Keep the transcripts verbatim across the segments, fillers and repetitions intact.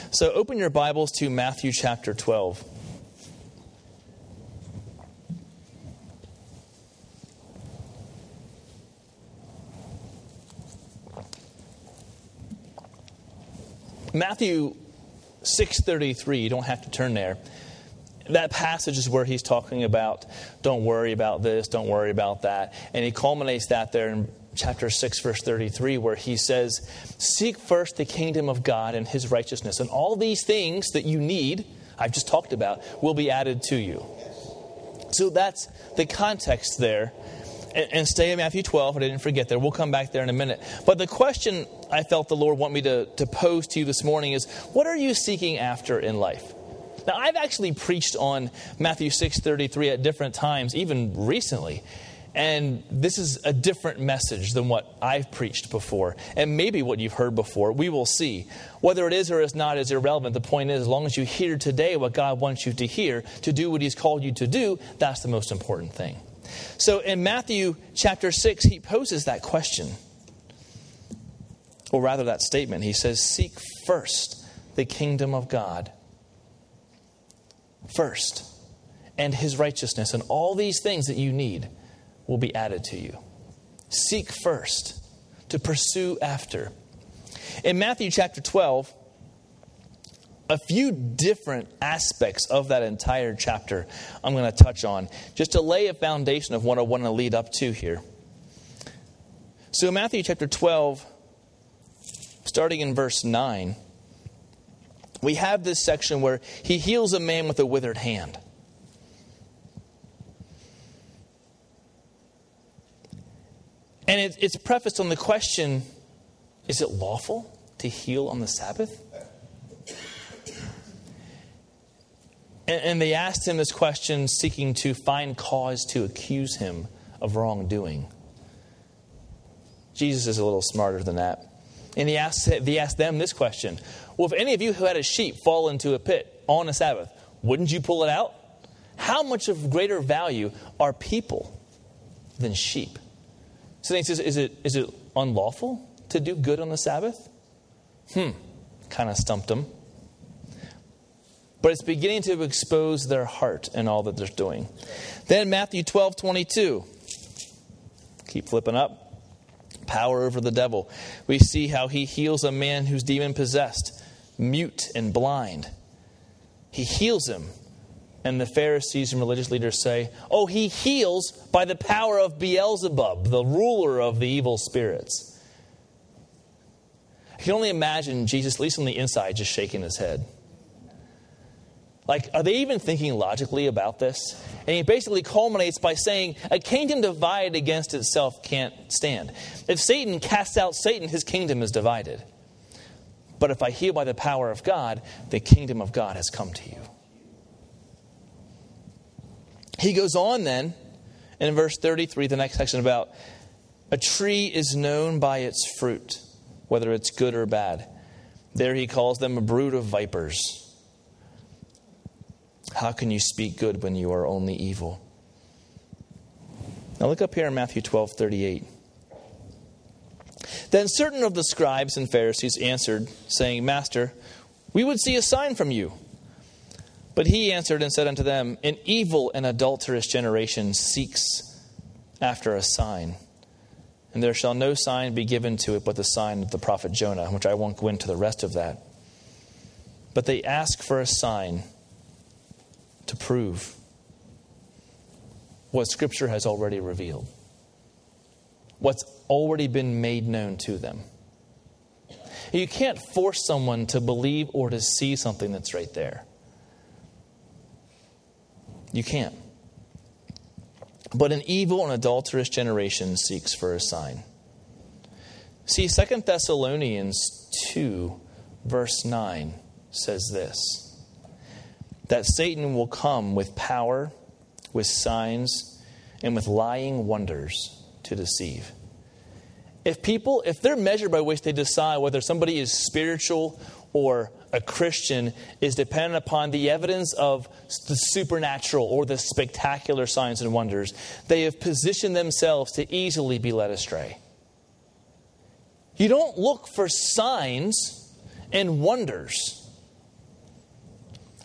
So open your Bibles to Matthew chapter twelve. Matthew six thirty-three, you don't have to turn there. That passage is where he's talking about, don't worry about this, don't worry about that. And he culminates that there in chapter six, verse thirty-three, where he says, seek first the kingdom of God and his righteousness. And all these things that you need, I've just talked about, will be added to you. So that's the context there. And, and stay in Matthew twelve, I didn't forget there. We'll come back there in a minute. But the question I felt the Lord want me to, to pose to you this morning is, what are you seeking after in life? Now, I've actually preached on Matthew six thirty-three at different times, even recently. And this is a different message than what I've preached before. And maybe what you've heard before. We will see. Whether it is or is not is irrelevant. The point is, as long as you hear today what God wants you to hear, to do what he's called you to do, that's the most important thing. So in Matthew chapter six, he poses that question. Or rather that statement. He says, seek first the kingdom of God. First. And his righteousness. And all these things that you need will be added to you. Seek first. To pursue after. In Matthew chapter twelve, a few different aspects of that entire chapter I'm going to touch on, just to lay a foundation of what I want to lead up to here. So in Matthew chapter twelve, starting in verse nine, we have this section where he heals a man with a withered hand. And it, it's prefaced on the question, is it lawful to heal on the Sabbath? And, and they asked him this question seeking to find cause to accuse him of wrongdoing. Jesus is a little smarter than that. And he asked, he asked them this question. Well, if any of you who had a sheep fall into a pit on a Sabbath, wouldn't you pull it out? How much of greater value are people than sheep? So he says, is it, is it unlawful to do good on the Sabbath? Hmm, kind of stumped him. But it's beginning to expose their heart and all that they're doing. Then Matthew twelve twenty-two. Keep flipping up. Power over the devil. We see how he heals a man who's demon-possessed, mute and blind. He heals him. And the Pharisees and religious leaders say, oh, he heals by the power of Beelzebub, the ruler of the evil spirits. I can only imagine Jesus, at least on the inside, just shaking his head. Like, are they even thinking logically about this? And he basically culminates by saying, a kingdom divided against itself can't stand. If Satan casts out Satan, his kingdom is divided. But if I heal by the power of God, the kingdom of God has come to you. He goes on then, in verse thirty-three, the next section, about a tree is known by its fruit, whether it's good or bad. There he calls them a brood of vipers. How can you speak good when you are only evil? Now look up here in Matthew twelve thirty-eight. Then certain of the scribes and Pharisees answered, saying, Master, we would see a sign from you. But he answered and said unto them, an evil and adulterous generation seeks after a sign. And there shall no sign be given to it but the sign of the prophet Jonah, which I won't go into the rest of that. But they ask for a sign to prove what Scripture has already revealed. What's already been made known to them. You can't force someone to believe or to see something that's right there. You can't. But an evil and adulterous generation seeks for a sign. See, Second Thessalonians two, verse nine says this. That Satan will come with power, with signs, and with lying wonders to deceive. If people, if they're measured by which they decide whether somebody is spiritual or a Christian is dependent upon the evidence of the supernatural or the spectacular signs and wonders, they have positioned themselves to easily be led astray. You don't look for signs and wonders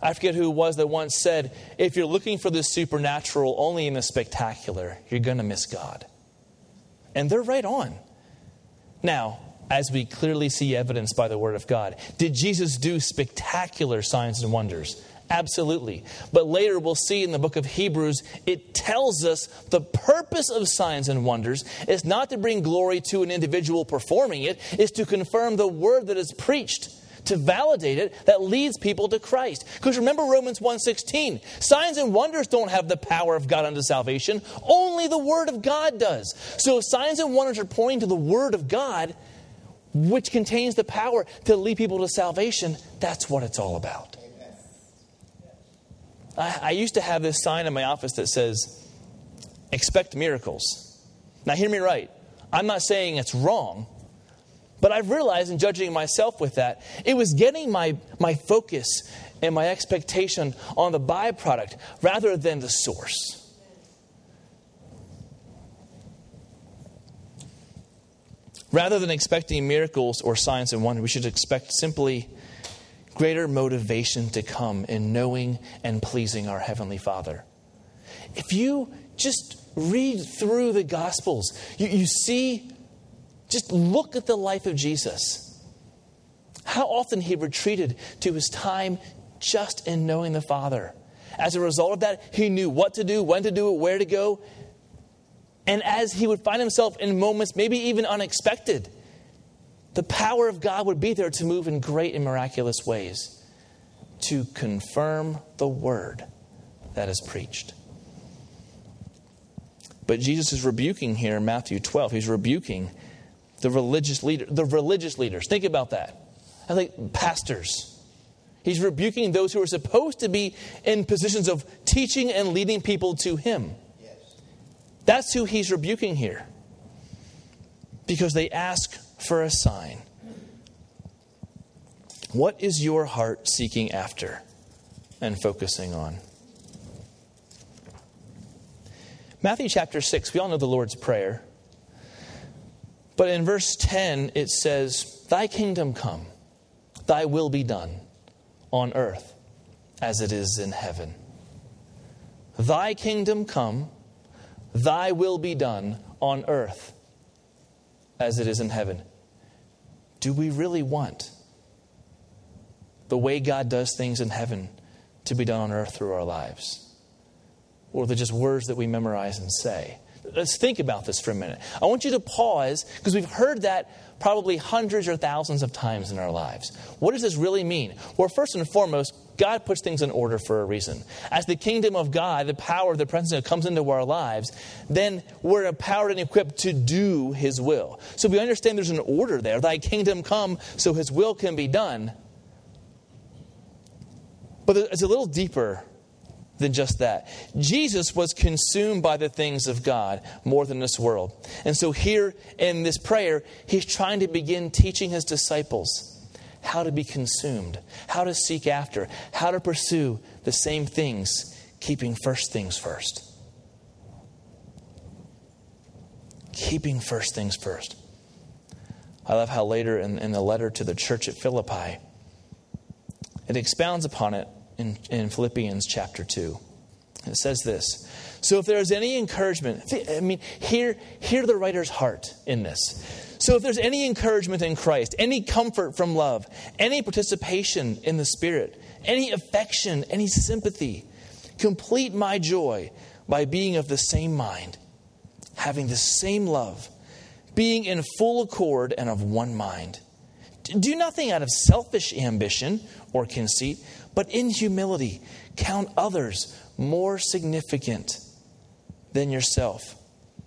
I forget who it was that once said, if you're looking for the supernatural only in the spectacular, you're going to miss God. And they're right on. Now, as we clearly see evidenced by the Word of God, did Jesus do spectacular signs and wonders? Absolutely. But later we'll see in the book of Hebrews, it tells us the purpose of signs and wonders is not to bring glory to an individual performing it, is to confirm the word that is preached, to validate it, that leads people to Christ. Because remember Romans one sixteen, signs and wonders don't have the power of God unto salvation, only the word of God does. So if signs and wonders are pointing to the word of God, which contains the power to lead people to salvation, that's what it's all about. I, I used to have this sign in my office that says, expect miracles. Now hear me right. I'm not saying it's wrong, but I've realized in judging myself with that, it was getting my, my focus and my expectation on the byproduct rather than the source. Rather than expecting miracles or signs and wonders, we should expect simply greater motivation to come in knowing and pleasing our Heavenly Father. If you just read through the Gospels, you, you see, just look at the life of Jesus. How often he retreated to his time just in knowing the Father. As a result of that, he knew what to do, when to do it, where to go. And as he would find himself in moments maybe even unexpected, the power of God would be there to move in great and miraculous ways to confirm the word that is preached. But Jesus is rebuking here in Matthew twelve. He's rebuking the religious leader, the religious leaders. Think about that. I think pastors. He's rebuking those who are supposed to be in positions of teaching and leading people to him. Yes. That's who he's rebuking here. Because they ask for a sign. What is your heart seeking after and focusing on? Matthew chapter six, we all know the Lord's Prayer. But in verse ten, it says, thy kingdom come, thy will be done on earth as it is in heaven. Thy kingdom come, thy will be done on earth as it is in heaven. Do we really want the way God does things in heaven to be done on earth through our lives? Or are they just words that we memorize and say? Let's think about this for a minute. I want you to pause, because we've heard that probably hundreds or thousands of times in our lives. What does this really mean? Well, first and foremost, God puts things in order for a reason. As the kingdom of God, the power, the presence of God comes into our lives, then we're empowered and equipped to do his will. So we understand there's an order there. Thy kingdom come so his will can be done. But it's a little deeper than just that. Jesus was consumed by the things of God more than this world. And so here in this prayer, he's trying to begin teaching his disciples how to be consumed, how to seek after, how to pursue the same things, keeping first things first. Keeping first things first. I love how later in, in the letter to the church at Philippi, it expounds upon it in, in Philippians chapter two. It says this. So if there is any encouragement, I mean, hear, hear the writer's heart in this. So if there's any encouragement in Christ, any comfort from love, any participation in the Spirit, any affection, any sympathy, complete my joy by being of the same mind, having the same love, being in full accord and of one mind. Do nothing out of selfish ambition or conceit, but in humility count others more significant than yourself.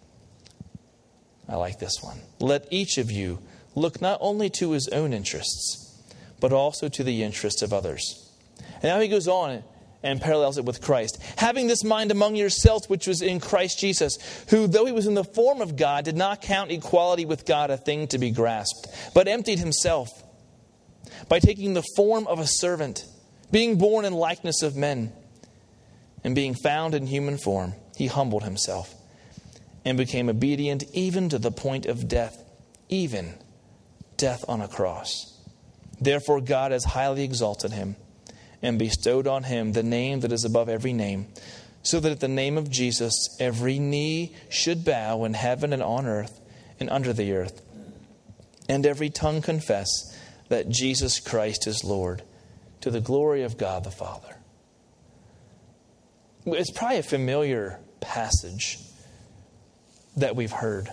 I like this one. Let each of you look not only to his own interests, but also to the interests of others. And now he goes on and parallels it with Christ. Having this mind among yourselves, which was in Christ Jesus, who, though he was in the form of God, did not count equality with God a thing to be grasped, but emptied himself by taking the form of a servant, being born in likeness of men, and being found in human form, he humbled himself and became obedient even to the point of death, even death on a cross. Therefore God has highly exalted him and bestowed on him the name that is above every name, so that at the name of Jesus every knee should bow in heaven and on earth and under the earth, and every tongue confess that Jesus Christ is Lord, to the glory of God the Father. It's probably a familiar passage that we've heard.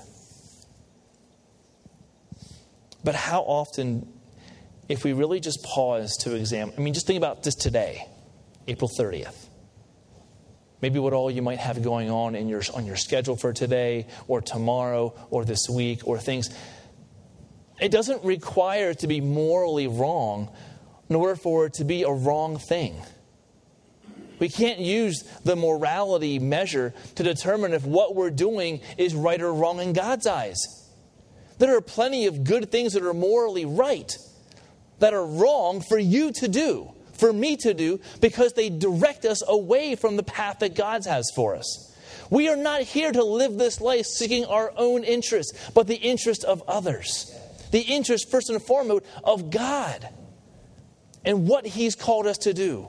But how often, if we really just pause to examine, I mean, just think about this today, April thirtieth. Maybe what all you might have going on in your on your schedule for today or tomorrow or this week or things. It doesn't require it to be morally wrong in order for it to be a wrong thing. We can't use the morality measure to determine if what we're doing is right or wrong in God's eyes. There are plenty of good things that are morally right that are wrong for you to do, for me to do, because they direct us away from the path that God has for us. We are not here to live this life seeking our own interests, but the interest of others. The interest, first and foremost, of God and what He's called us to do.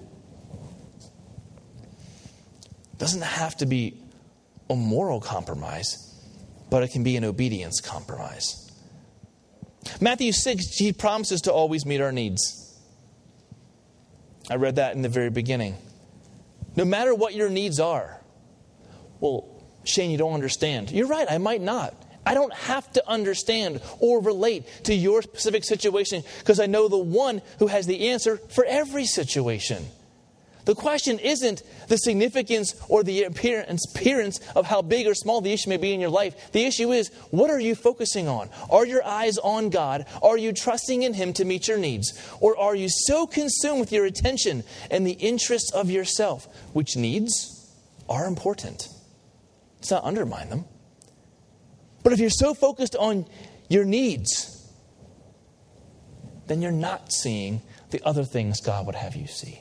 It doesn't have to be a moral compromise, but it can be an obedience compromise. Matthew six, He promises to always meet our needs. I read that in the very beginning. No matter what your needs are. Well, Shane, you don't understand. You're right, I might not. I don't have to understand or relate to your specific situation because I know the one who has the answer for every situation. The question isn't the significance or the appearance, appearance of how big or small the issue may be in your life. The issue is, what are you focusing on? Are your eyes on God? Are you trusting in Him to meet your needs? Or are you so consumed with your attention and the interests of yourself, which needs are important? Let's not undermine them. But if you're so focused on your needs, then you're not seeing the other things God would have you see.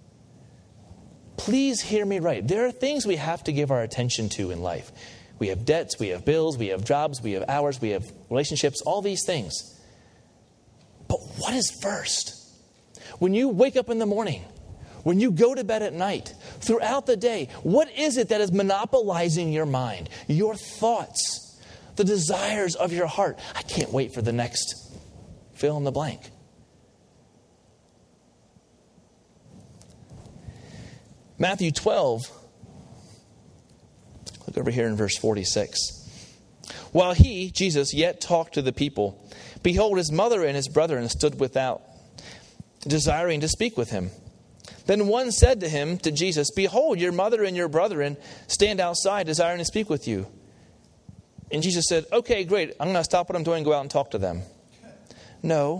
Please hear me right. There are things we have to give our attention to in life. We have debts, we have bills, we have jobs, we have hours, we have relationships, all these things. But what is first? When you wake up in the morning, when you go to bed at night, throughout the day, what is it that is monopolizing your mind, your thoughts, the desires of your heart? I can't wait for the next fill in the blank. Matthew twelve, look over here in verse forty-six. While he, Jesus, yet talked to the people, behold, his mother and his brethren stood without, desiring to speak with him. Then one said to him, to Jesus, behold, your mother and your brethren stand outside, desiring to speak with you. And Jesus said, okay, great. I'm going to stop what I'm doing and go out and talk to them. No.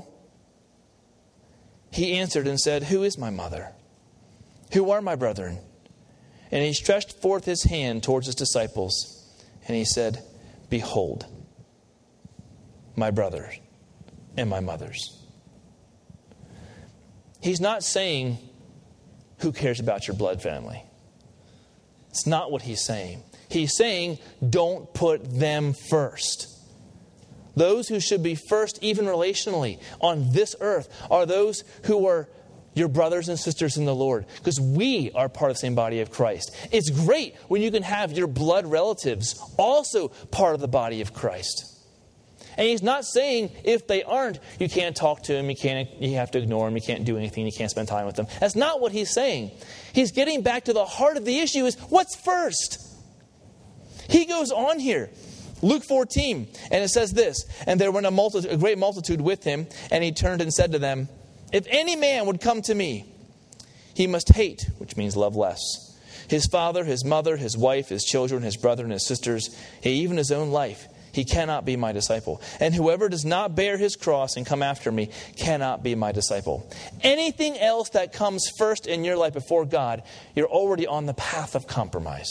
He answered and said, who is my mother? Who are my brethren? And he stretched forth his hand towards his disciples. And he said, behold, my brothers and my mothers. He's not saying, who cares about your blood family? It's not what he's saying. He's saying, don't put them first. Those who should be first, even relationally, on this earth, are those who are your brothers and sisters in the Lord, because we are part of the same body of Christ. It's great when you can have your blood relatives also part of the body of Christ. And he's not saying if they aren't, you can't talk to them, you can't, you have to ignore them, you can't do anything, you can't spend time with them. That's not what he's saying. He's getting back to the heart of the issue is, what's first? He goes on here. Luke fourteen, and it says this, and there went a, multitude, a great multitude with him, and he turned and said to them, if any man would come to me, he must hate, which means love less, his father, his mother, his wife, his children, his brother and his sisters, even his own life. He cannot be my disciple. And whoever does not bear his cross and come after me cannot be my disciple. Anything else that comes first in your life before God, you're already on the path of compromise.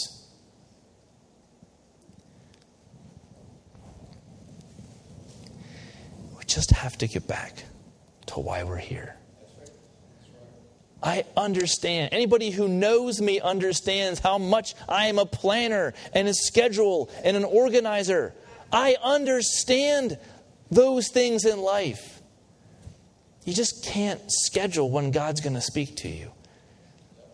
We just have to get back to why we're here. I understand. Anybody who knows me understands how much I am a planner and a schedule and an organizer. I understand those things in life. You just can't schedule when God's going to speak to you.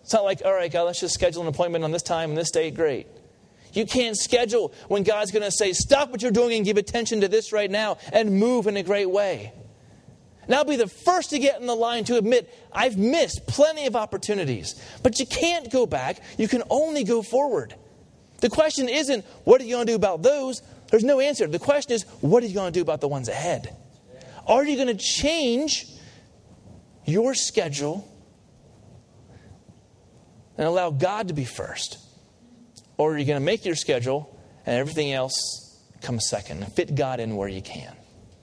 It's not like, all right, God, let's just schedule an appointment on this time and this date. Great. You can't schedule when God's going to say, stop what you're doing and give attention to this right now and move in a great way. And I'll be the first to get in the line to admit I've missed plenty of opportunities. But you can't go back. You can only go forward. The question isn't, what are you going to do about those? There's no answer. The question is, what are you going to do about the ones ahead? Are you going to change your schedule and allow God to be first? Or are you going to make your schedule and everything else comes second and fit God in where you can?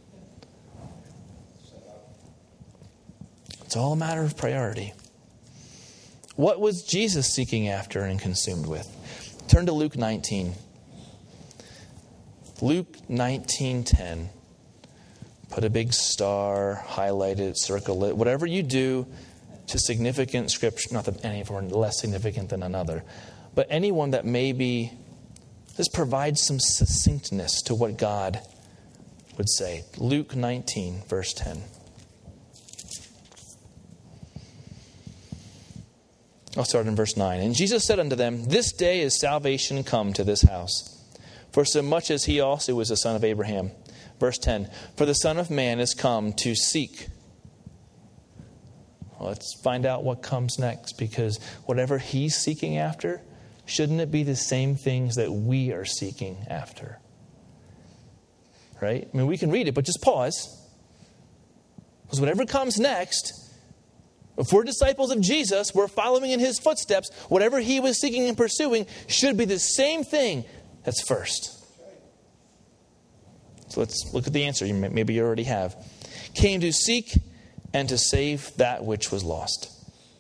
It's all a matter of priority. What was Jesus seeking after and consumed with? Turn to Luke nineteen. Luke nineteen ten. Put a big star, highlight it, circle it. Whatever you do to significant scripture, not that any of them are less significant than another, but anyone that maybe just provides some succinctness to what God would say. Luke nineteen, verse ten. I'll start in verse nine. And Jesus said unto them, this day is salvation come to this house, for so much as he also was the son of Abraham. Verse ten. For the Son of Man is come to seek. Well, let's find out what comes next, because whatever he's seeking after, shouldn't it be the same things that we are seeking after? Right? I mean, we can read it, but just pause. Because whatever comes next, if we're disciples of Jesus, we're following in his footsteps, whatever he was seeking and pursuing should be the same thing that's first. So let's look at the answer. Maybe you already have. Came to seek and to save that which was lost.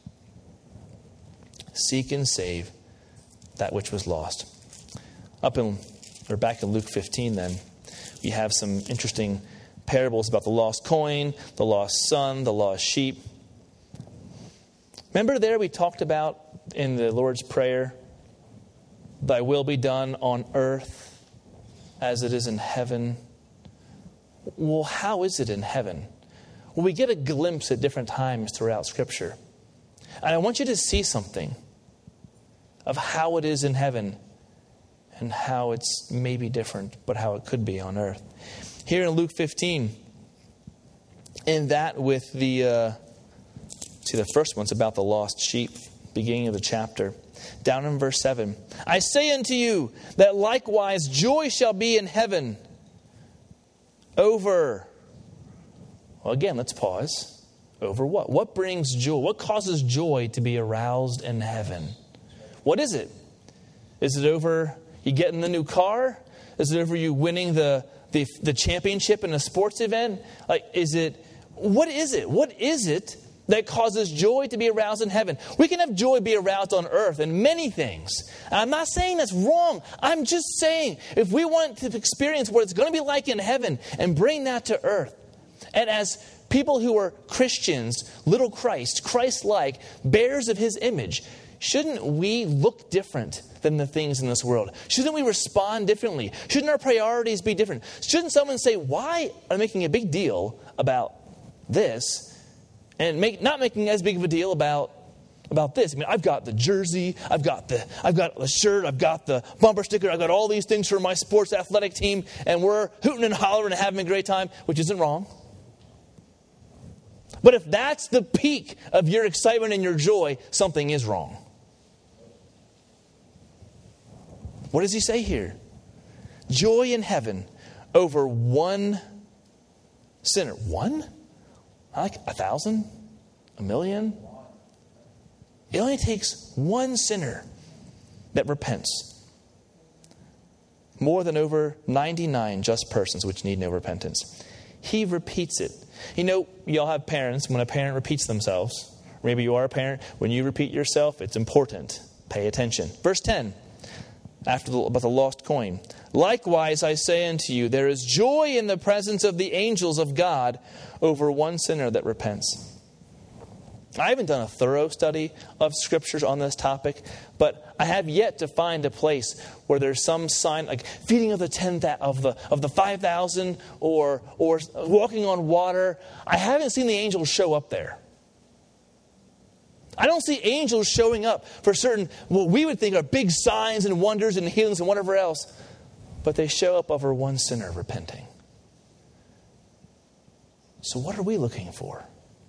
Seek and save that which was lost. Up in, or back in Luke fifteen then, we have some interesting parables about the lost coin, the lost son, the lost sheep. Remember there we talked about in the Lord's Prayer, thy will be done on earth as it is in heaven. Well, how is it in heaven? Well, we get a glimpse at different times throughout Scripture. And I want you to see something of how it is in heaven and how it's maybe different, but how it could be on earth. Here in Luke fifteen, in that with the... Uh, See, the first one's about the lost sheep, beginning of the chapter. Down in verse seven. I say unto you that likewise joy shall be in heaven over... Well, again, let's pause. Over what? What brings joy? What causes joy to be aroused in heaven? What is it? Is it over you getting the new car? Is it over you winning the, the, the championship in a sports event? Like, is it... What is it? What is it that causes joy to be aroused in heaven? We can have joy be aroused on earth in many things. And I'm not saying that's wrong. I'm just saying if we want to experience what it's going to be like in heaven and bring that to earth. And as people who are Christians, little Christ, Christ-like, bearers of his image, shouldn't we look different than the things in this world? Shouldn't we respond differently? Shouldn't our priorities be different? Shouldn't someone say, why are they making a big deal about this? And make, not making as big of a deal about, about this. I mean, I've got the jersey, I've got the I've got the shirt, I've got the bumper sticker, I've got all these things for my sports athletic team, and we're hooting and hollering and having a great time, which isn't wrong. But if that's the peak of your excitement and your joy, something is wrong. What does he say here? Joy in heaven over one sinner. One? Like a thousand? A million? It only takes one sinner that repents. More than over ninety-nine just persons which need no repentance. He repeats it. You know, you all have parents. When a parent repeats themselves, maybe you are a parent, when you repeat yourself, it's important. Pay attention. Verse ten, after the, about the lost coin. Likewise, I say unto you, there is joy in the presence of the angels of God over one sinner that repents. I haven't done a thorough study of scriptures on this topic, but I have yet to find a place where there's some sign like feeding of the ten of the of the five thousand or or walking on water. I haven't seen the angels show up there. I don't see angels showing up for certain, what we would think are big signs and wonders and healings and whatever else. But they show up over one sinner repenting. So what are we looking for?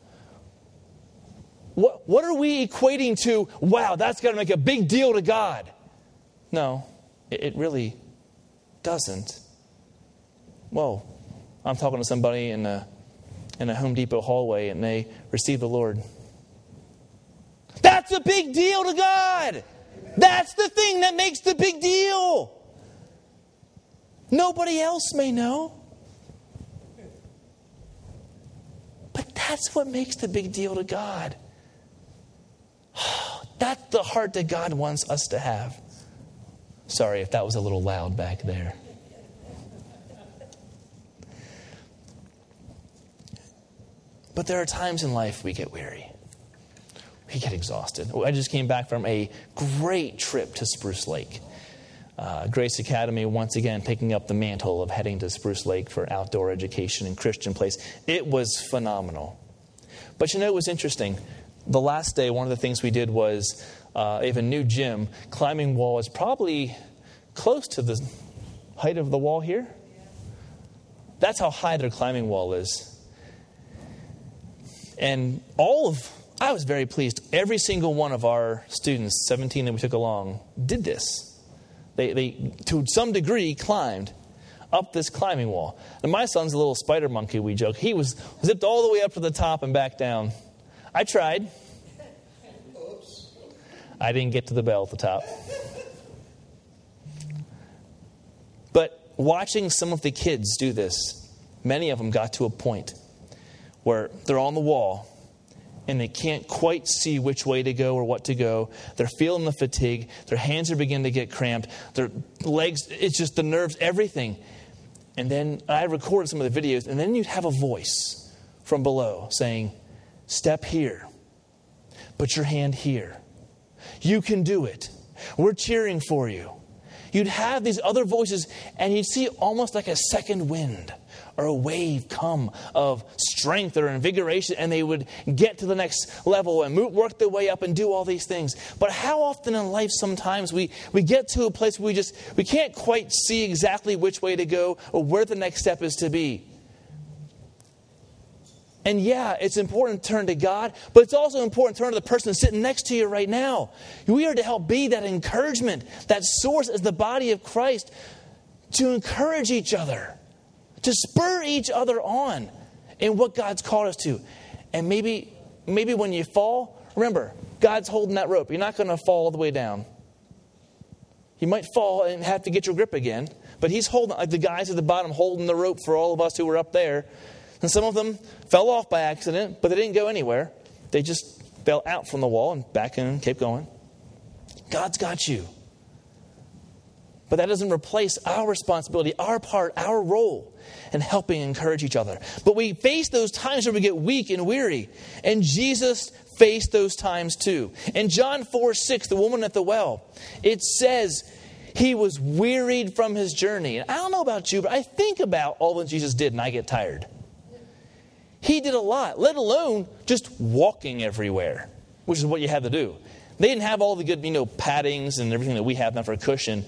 What, what are we equating to, wow, that's got to make a big deal to God? No, it, it really doesn't. Whoa, I'm talking to somebody in a, in a Home Depot hallway and they receive the Lord. That's a big deal to God. That's the thing that makes the big deal. Nobody else may know. But that's what makes the big deal to God. That's the heart that God wants us to have. Sorry if that was a little loud back there. But there are times in life we get weary. We get exhausted. I just came back from a great trip to Spruce Lake. Uh, Grace Academy, once again, picking up the mantle of heading to Spruce Lake for outdoor education and Christian place. It was phenomenal. But you know, it was interesting. The last day, one of the things we did was, uh, we have a new gym. Climbing wall is probably close to the height of the wall here. That's how high their climbing wall is. And all of, I was very pleased. Every single one of our students, seventeen that we took along, did this. They, they, to some degree, climbed up this climbing wall. And my son's a little spider monkey, we joke. He was zipped all the way up to the top and back down. I tried. Oops. I didn't get to the bell at the top. But watching some of the kids do this, many of them got to a point where they're on the wall and they can't quite see which way to go or what to go. They're feeling the fatigue. Their hands are beginning to get cramped. Their legs, it's just the nerves, everything. And then I recorded some of the videos, and then you'd have a voice from below saying, step here. Put your hand here. You can do it. We're cheering for you. You'd have these other voices, and you'd see almost like a second wind or a wave come of strength or invigoration, and they would get to the next level and move, work their way up and do all these things. But how often in life sometimes we, we get to a place where we just we can't quite see exactly which way to go or where the next step is to be. And yeah, it's important to turn to God, but it's also important to turn to the person sitting next to you right now. We are to help be that encouragement, that source as the body of Christ, to encourage each other, to spur each other on in what God's called us to. And maybe, maybe when you fall, remember, God's holding that rope. You're not going to fall all the way down. You might fall and have to get your grip again, but He's holding, like the guys at the bottom, holding the rope for all of us who were up there. And some of them fell off by accident, but they didn't go anywhere. They just fell out from the wall and back in and kept going. God's got you. But that doesn't replace our responsibility, our part, our role in helping encourage each other. But we face those times where we get weak and weary. And Jesus faced those times too. In John four six, the woman at the well, it says He was wearied from His journey. And I don't know about you, but I think about all that Jesus did and I get tired. He did a lot, let alone just walking everywhere, which is what you had to do. They didn't have all the good, you know, paddings and everything that we have now for a cushion.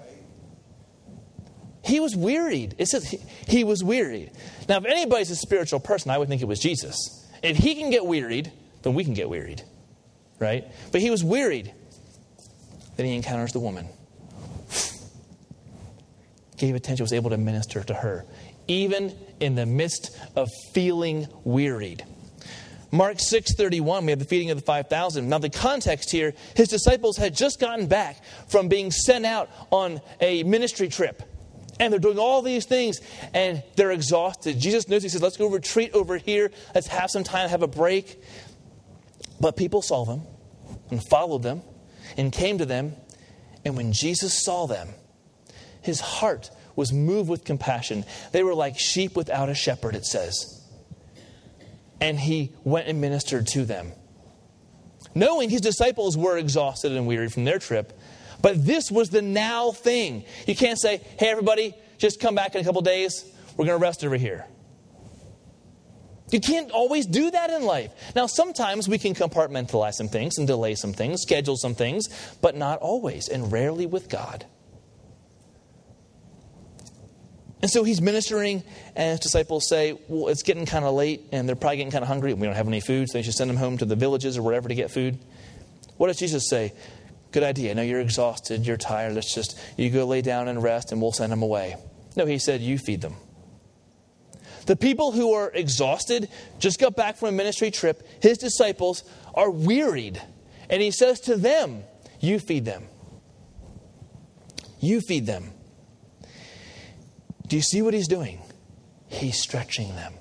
He was wearied. It says he, he was wearied. Now, if anybody's a spiritual person, I would think it was Jesus. If He can get wearied, then we can get wearied, right? But He was wearied. Then He encounters the woman. Gave attention, was able to minister to her, even in the midst of feeling wearied. Mark six thirty-one, we have the feeding of the five thousand. Now the context here, His disciples had just gotten back from being sent out on a ministry trip. And they're doing all these things and they're exhausted. Jesus knows, He says, let's go retreat over here. Let's have some time, have a break. But people saw them and followed them and came to them. And when Jesus saw them, His heart was moved with compassion. They were like sheep without a shepherd, it says. And He went and ministered to them. Knowing His disciples were exhausted and weary from their trip. But this was the now thing. You can't say, hey, everybody, just come back in a couple days. We're going to rest over here. You can't always do that in life. Now, sometimes we can compartmentalize some things and delay some things, schedule some things, but not always, and rarely with God. And so he's ministering, and his disciples say, well, it's getting kind of late, and they're probably getting kind of hungry, and we don't have any food, so they should send them home to the villages or wherever to get food. What does Jesus say? Good idea. I know you're exhausted, you're tired. Let's just, you go lay down and rest, and we'll send them away. No, he said, you feed them. The people who are exhausted, just got back from a ministry trip, his disciples are wearied. And he says to them, you feed them. You feed them. Do you see what he's doing? He's stretching them.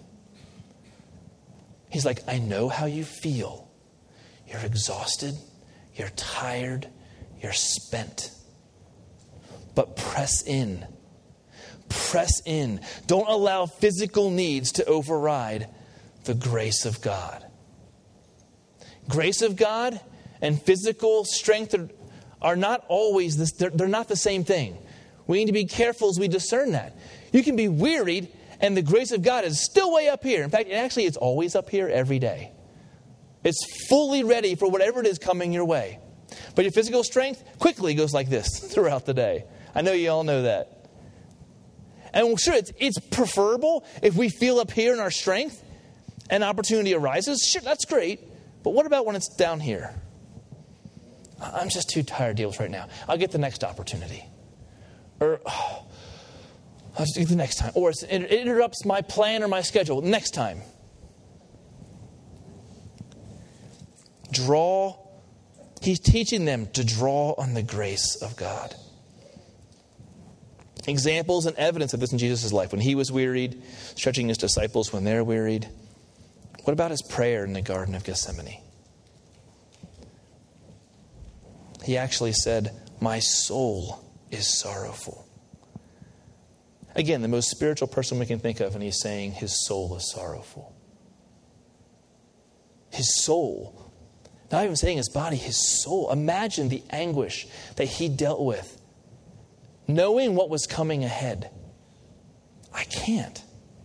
He's like, I know how you feel. You're exhausted. You're tired. You're spent. But press in. Press in. Don't allow physical needs to override the grace of God. Grace of God and physical strength are, are not always this, they're, they're not the same thing. We need to be careful as we discern that. You can be wearied and the grace of God is still way up here. In fact, actually it's always up here every day. It's fully ready for whatever it is coming your way. But your physical strength quickly goes like this throughout the day. I know you all know that. And sure, it's, it's preferable if we feel up here in our strength and opportunity arises. Sure, that's great. But what about when it's down here? I'm just too tired to deal with right now. I'll get the next opportunity. Or oh, I'll just do the next time. Or it interrupts my plan or my schedule. Next time. Draw. He's teaching them to draw on the grace of God. Examples and evidence of this in Jesus' life. When he was wearied, stretching his disciples when they're wearied. What about his prayer in the Garden of Gethsemane? He actually said, my soul is sorrowful. Again, the most spiritual person we can think of, and he's saying his soul is sorrowful. His soul. Not even saying his body, his soul. Imagine the anguish that he dealt with. Knowing what was coming ahead. I can't.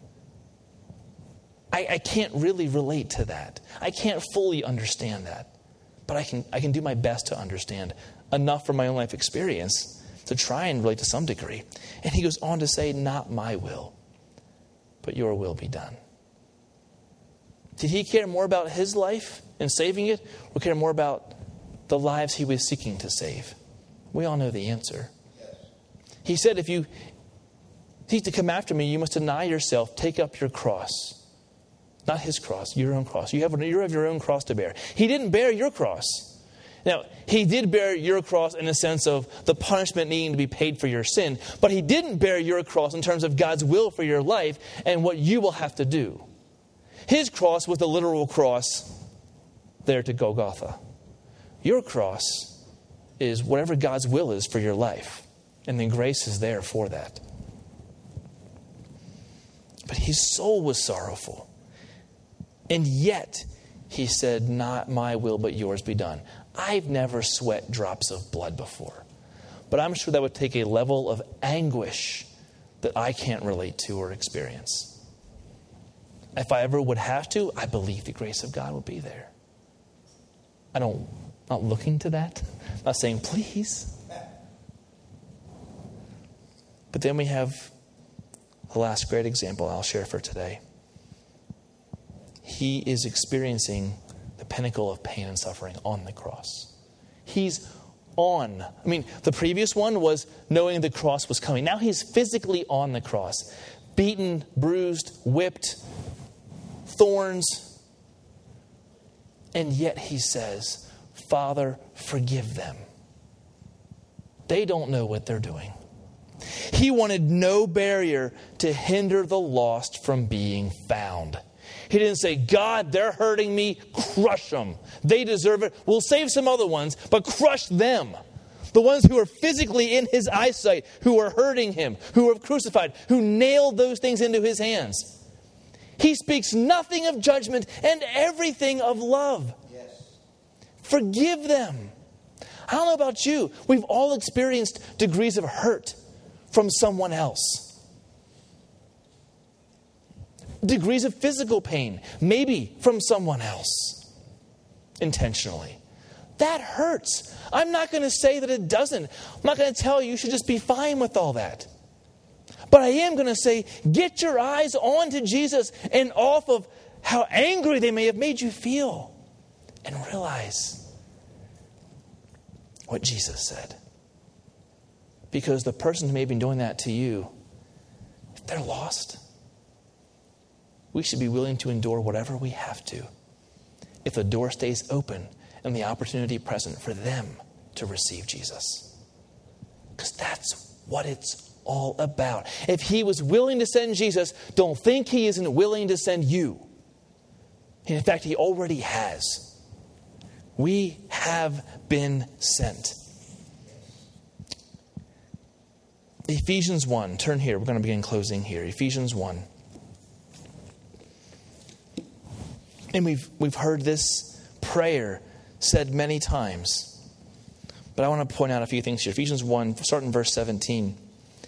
I, I can't really relate to that. I can't fully understand that. But I can, I can do my best to understand enough from my own life experience to try and relate to some degree. And he goes on to say, not my will, but your will be done. Did he care more about his life and saving it, or care more about the lives he was seeking to save? We all know the answer. He said, if you seek to come after me, you must deny yourself, take up your cross. Not his cross, your own cross. You have, you have your own cross to bear. He didn't bear your cross. Now, he did bear your cross in the sense of the punishment needing to be paid for your sin, but he didn't bear your cross in terms of God's will for your life and what you will have to do. His cross was the literal cross there to Golgotha. Your cross is whatever God's will is for your life. And then grace is there for that. But his soul was sorrowful. And yet, he said, not my will, but yours be done. I've never sweat drops of blood before. But I'm sure that would take a level of anguish that I can't relate to or experience. If I ever would have to, I believe the grace of God will be there. I don't, I'm not looking to that. I'm not saying please. But then we have the last great example I'll share for today. He is experiencing the pinnacle of pain and suffering on the cross. He's on. I mean, the previous one was knowing the cross was coming. Now he's physically on the cross. Beaten, bruised, whipped, thorns. And yet he says, Father, forgive them. They don't know what they're doing. He wanted no barrier to hinder the lost from being found. He didn't say, God, they're hurting me, crush them. They deserve it. We'll save some other ones, but crush them. The ones who are physically in his eyesight, who are hurting him, who are crucified, who nailed those things into his hands. He speaks nothing of judgment and everything of love. Yes. Forgive them. I don't know about you. We've all experienced degrees of hurt from someone else. degrees of physical pain, maybe from someone else, intentionally. That hurts. I'm not going to say that it doesn't. I'm not going to tell you you should just be fine with all that. But I am going to say, get your eyes onto Jesus and off of how angry they may have made you feel. And realize what Jesus said. Because the person who may have been doing that to you, if they're lost, we should be willing to endure whatever we have to if the door stays open and the opportunity present for them to receive Jesus. Because that's what it's all about. If he was willing to send Jesus, don't think he isn't willing to send you. In fact, he already has. We have been sent. Ephesians one. Turn here. We're going to begin closing here. Ephesians one. And we've we've heard this prayer said many times. But I want to point out a few things here. Ephesians one, starting in verse seventeen.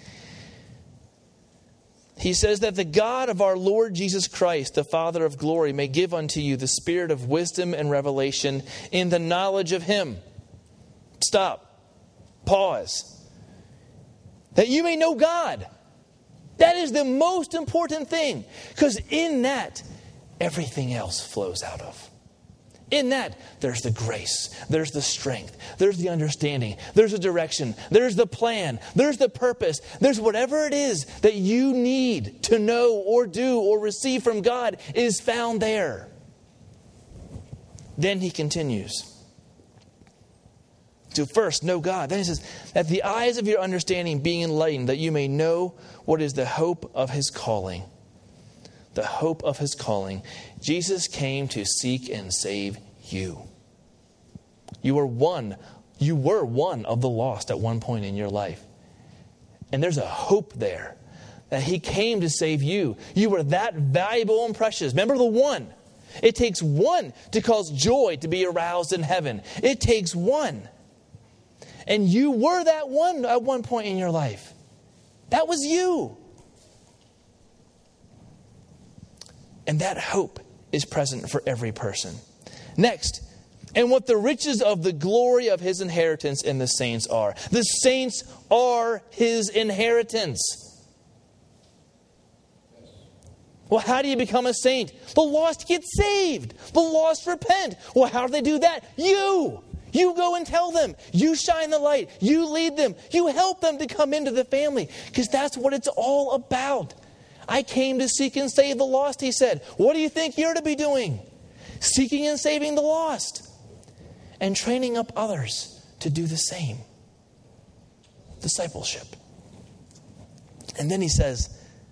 He says that the God of our Lord Jesus Christ, the Father of glory, may give unto you the spirit of wisdom and revelation in the knowledge of him. Stop. Pause. That you may know God. That is the most important thing. Because in that, everything else flows out of. In that, there's the grace, there's the strength, there's the understanding, there's the direction, there's the plan, there's the purpose, there's whatever it is that you need to know or do or receive from God is found there. Then he continues. So first, know God. Then he says, that the eyes of your understanding being enlightened, that you may know what is the hope of his calling. The hope of his calling. Jesus came to seek and save you. You were one. You were one of the lost at one point in your life. And there's a hope there that he came to save you. You were that valuable and precious. Remember the one. It takes one to cause joy to be aroused in heaven. It takes one. And you were that one at one point in your life. That was you. And that hope is present for every person. Next, and what the riches of the glory of his inheritance in the saints are. The saints are his inheritance. Well, how do you become a saint? The lost get saved. The lost repent. Well, how do they do that? You. You go and tell them. You shine the light. You lead them. You help them to come into the family. Because that's what it's all about. I came to seek and save the lost, he said. What do you think you're to be doing? Seeking and saving the lost. And training up others to do the same. Discipleship. And then he says,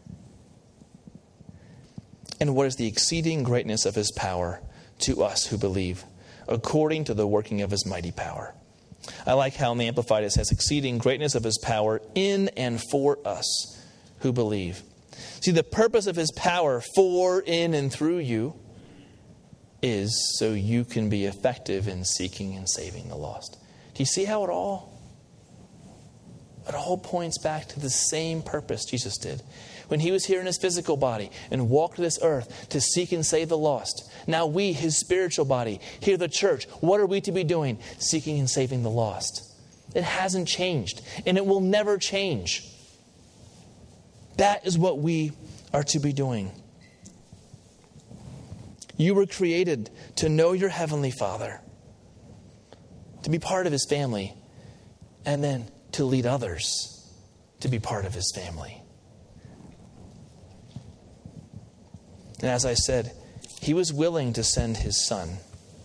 and what is the exceeding greatness of his power to us who believe, according to the working of his mighty power. I like how in the Amplified it says, exceeding greatness of his power in and for us who believe. See, the purpose of his power for, in, and through you is so you can be effective in seeking and saving the lost. Do you see how it all, it all points back to the same purpose Jesus did when he was here in his physical body and walked this earth to seek and save the lost. Now we, his spiritual body, here the church, what are we to be doing? Seeking and saving the lost. It hasn't changed, and it will never change. That is what we are to be doing. You were created to know your Heavenly Father, to be part of his family, and then to lead others to be part of his family. And as I said, he was willing to send his son.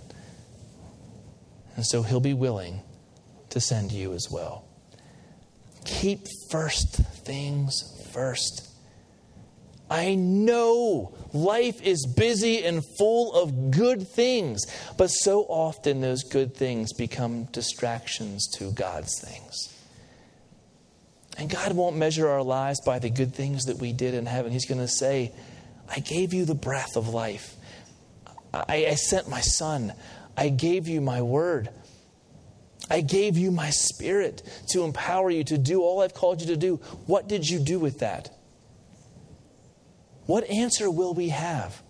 And so he'll be willing to send you as well. Keep first things first. I know life is busy and full of good things, but so often those good things become distractions to God's things. And God won't measure our lives by the good things that we did in heaven. He's going to say, I gave you the breath of life. I, I sent my son. I gave you my word. I gave you my spirit to empower you to do all I've called you to do. What did you do with that? what answer will we have?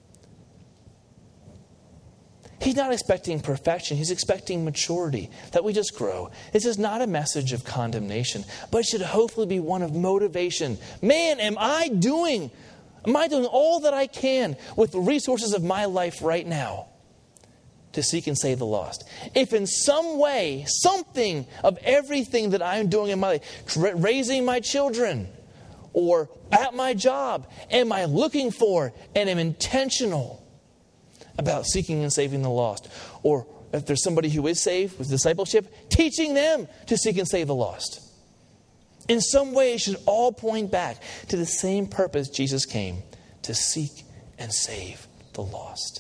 He's not expecting perfection. He's expecting maturity, that we just grow. This is not a message of condemnation, but it should hopefully be one of motivation. Man, am I doing, am I doing all that I can with the resources of my life right now to seek and save the lost? If in some way, something of everything that I'm doing in my life, raising my children or at my job, am I looking for and am intentional about seeking and saving the lost? Or if there's somebody who is saved with discipleship, teaching them to seek and save the lost. In some way, it should all point back to the same purpose Jesus came, to seek and save the lost.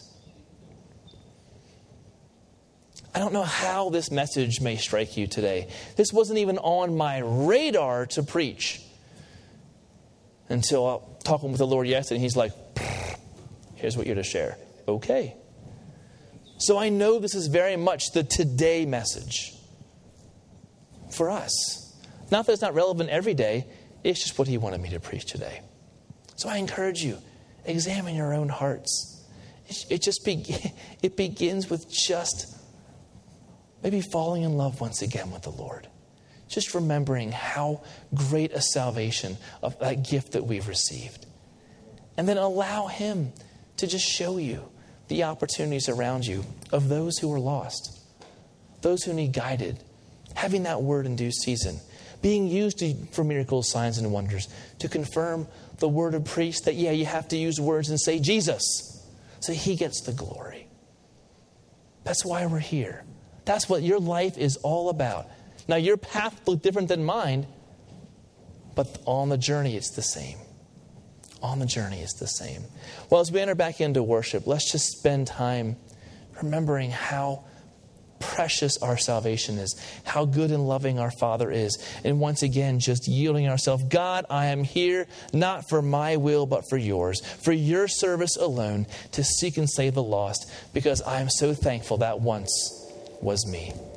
I don't know how this message may strike you today. This wasn't even on my radar to preach until I was talking with the Lord yesterday, and He's like, here's what you're to share. Okay. So I know this is very much the today message for us. Not that it's not relevant every day. It's just what He wanted me to preach today. So I encourage you, examine your own hearts. It, it just be, it begins with just maybe falling in love once again with the Lord. Just remembering how great a salvation of that gift that we've received. And then allow Him to just show you the opportunities around you of those who are lost, those who need guided, having that word in due season, being used to, for miracles, signs, and wonders, to confirm the word of priest that, yeah, you have to use words and say Jesus, so He gets the glory. That's why we're here. That's what your life is all about. Now, your path looks different than mine, but on the journey, it's the same. On the journey is the same. Well, as we enter back into worship, let's just spend time remembering how precious our salvation is, how good and loving our Father is, and once again, just yielding ourselves. God, I am here not for my will, but for yours, for your service alone, to seek and save the lost, because I am so thankful that once was me.